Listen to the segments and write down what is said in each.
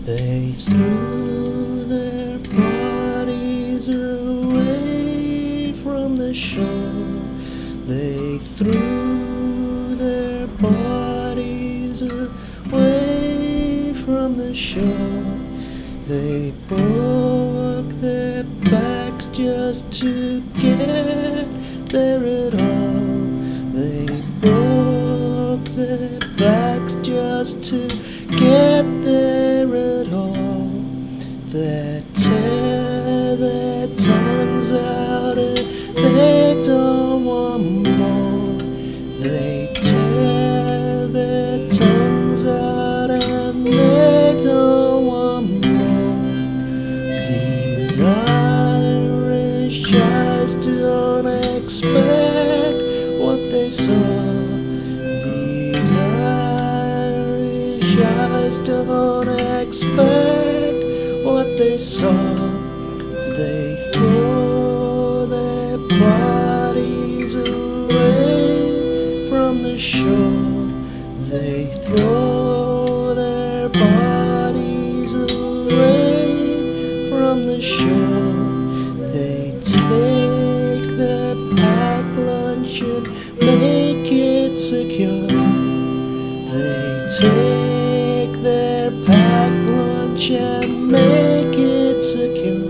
They threw their bodies away from the shore. They threw their bodies away from the shore. They broke their backs just to get there at all. They broke their backs just to get there at all. They tear their tongues out and they don't want more. They tear their tongues out and they don't want more. These Irish eyes don't expect what they saw. These Irish eyes don't expect what they saw. They throw their bodies away from the shore. They throw their bodies away from the shore. They take their packed lunch and make it secure. They take their packed lunch and make it secure.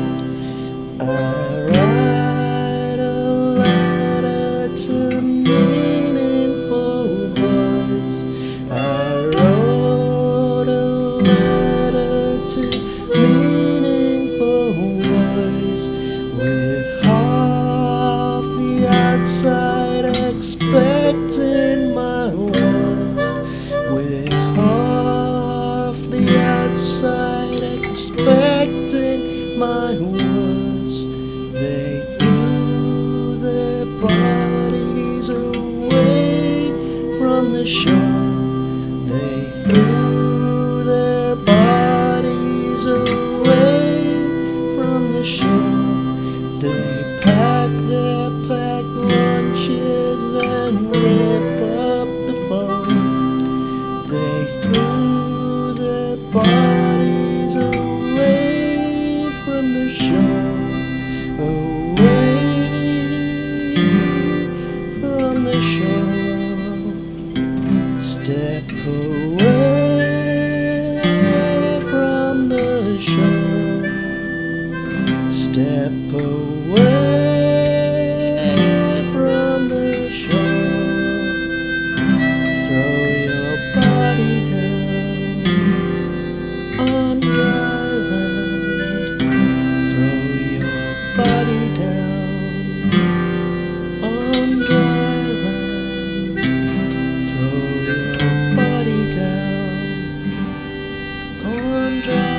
I write a letter to meaningful words. I wrote a letter to meaningful words, with half the outside expecting my words, with half the outside expecting my words. They threw their bodies away from the shore. They threw their bodies away from the shore. They packed their packed lunches and rip up the phone. They threw their bodies away from the shore. Away from the shore. Step away from the shore. Step away from the shore. Throw your body down on dry land. Throw your body down on dry land. Throw your body down on dry land.